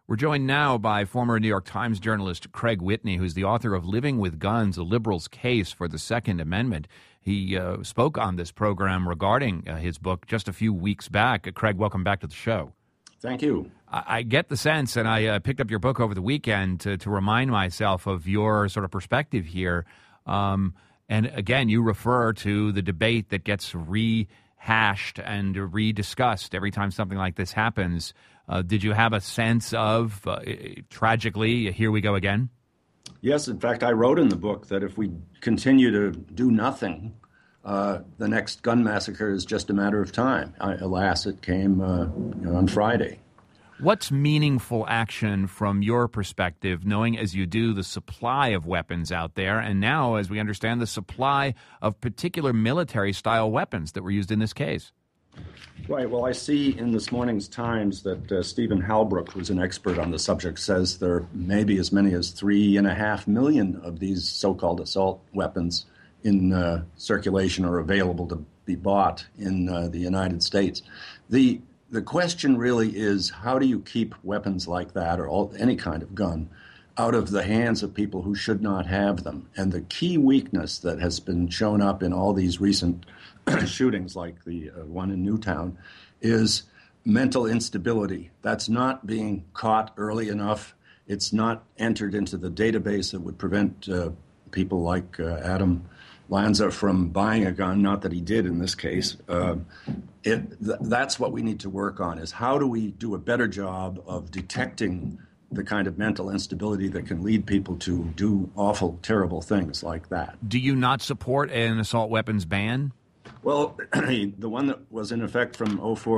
We're joined now by former New York Times journalist Craig Whitney, who's the author of Living with Guns, A Liberal's Case for the Second Amendment. He spoke on this program regarding his book just a few weeks back. Craig, welcome back to the show. Thank you. I get the sense, and I picked up your book over the weekend to remind myself of your sort of perspective here. And again, you refer to the debate that gets rehashed and rediscussed every time something like this happens. Did you have a sense of, tragically, here we go again? Yes, in fact, I wrote in the book that if we continue to do nothing, the next gun massacre is just a matter of time. Alas, it came on Friday. What's meaningful action from your perspective, knowing as you do the supply of weapons out there, and now, as we understand, the supply of particular military-style weapons that were used in this case? Right. Well, I see in this morning's Times that Stephen Halbrook, who's an expert on the subject, says there may be as many as 3.5 million of these so-called assault weapons in circulation or available to be bought in the United States. The question really is, how do you keep weapons like that or any kind of gun out of the hands of people who should not have them? And the key weakness that has been shown up in all these recent shootings, like the one in Newtown, is mental instability. That's not being caught early enough. It's not entered into the database that would prevent people like Adam Lanza from buying a gun, not that he did in this case. That's what we need to work on, is how do we do a better job of detecting the kind of mental instability that can lead people to do awful, terrible things like that. Do you not support an assault weapons ban? Well, the one that was in effect from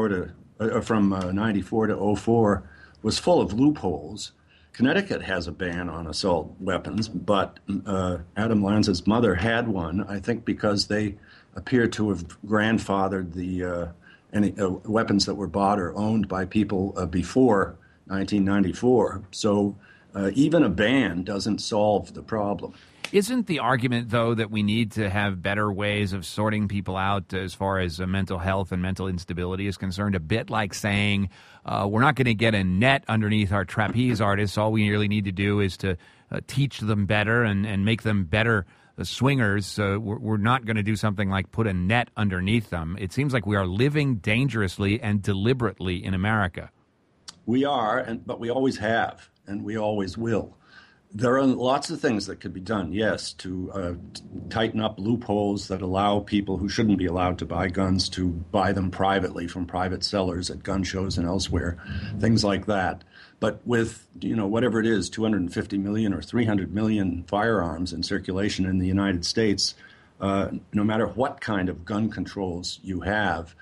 94 to 04 was full of loopholes. Connecticut has a ban on assault weapons, but Adam Lanza's mother had one, I think because they appear to have grandfathered the any weapons that were bought or owned by people before 1994. So even a ban doesn't solve the problem. Isn't the argument, though, that we need to have better ways of sorting people out as far as mental health and mental instability is concerned, a bit like saying we're not going to get a net underneath our trapeze artists. All we really need to do is to teach them better and make them better swingers. We're not going to do something like put a net underneath them. It seems like we are living dangerously and deliberately in America. We are, but we always have, and we always will. There are lots of things that could be done, yes, to tighten up loopholes that allow people who shouldn't be allowed to buy guns to buy them privately from private sellers at gun shows and elsewhere, things like that. But with, whatever it is, 250 million or 300 million firearms in circulation in the United States, no matter what kind of gun controls you have,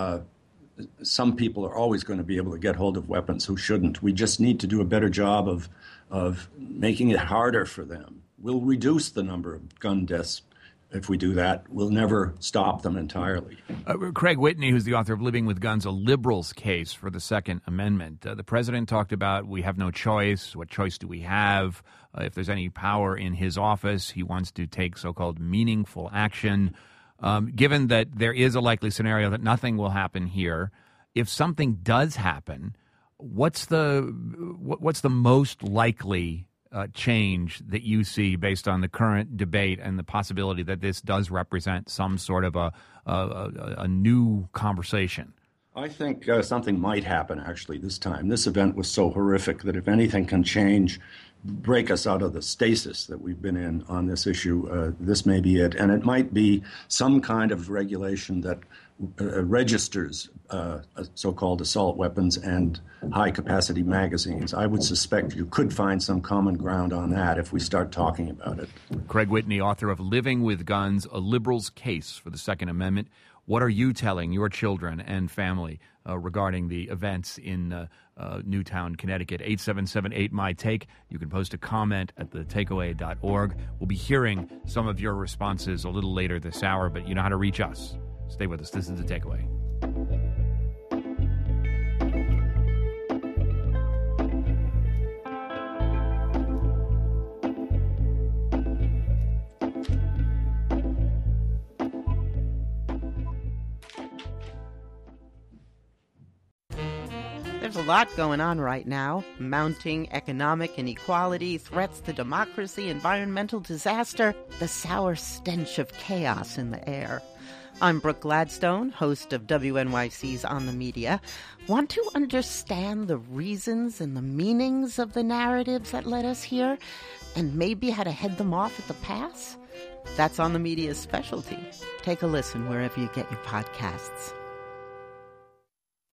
some people are always going to be able to get hold of weapons who shouldn't. We just need to do a better job of making it harder for them. We'll reduce the number of gun deaths if we do that. We'll never stop them entirely. Craig Whitney, who's the author of Living with Guns, A Liberal's Case for the Second Amendment. The president talked about we have no choice. What choice do we have? If there's any power in his office, he wants to take so-called meaningful action. Given that there is a likely scenario that nothing will happen here, if something does happen, what's the most likely change that you see based on the current debate and the possibility that this does represent some sort of a new conversation? I think something might happen, actually, this time. This event was so horrific that if anything can change, break us out of the stasis that we've been in on this issue, this may be it. And it might be some kind of regulation that registers so-called assault weapons and high-capacity magazines. I would suspect you could find some common ground on that if we start talking about it. Craig Whitney, author of Living with Guns, A Liberal's Case for the Second Amendment. What are you telling your children and family regarding the events in Newtown, Connecticut? 877-8-MY-TAKE. You can post a comment at thetakeaway.org. We'll be hearing some of your responses a little later this hour, but you know how to reach us. Stay with us. This is The Takeaway. There's a lot going on right now. Mounting economic inequality, threats to democracy, environmental disaster, the sour stench of chaos in the air. I'm Brooke Gladstone, host of WNYC's On the Media. Want to understand the reasons and the meanings of the narratives that led us here, and maybe how to head them off at the pass? That's On the Media's specialty. Take a listen wherever you get your podcasts.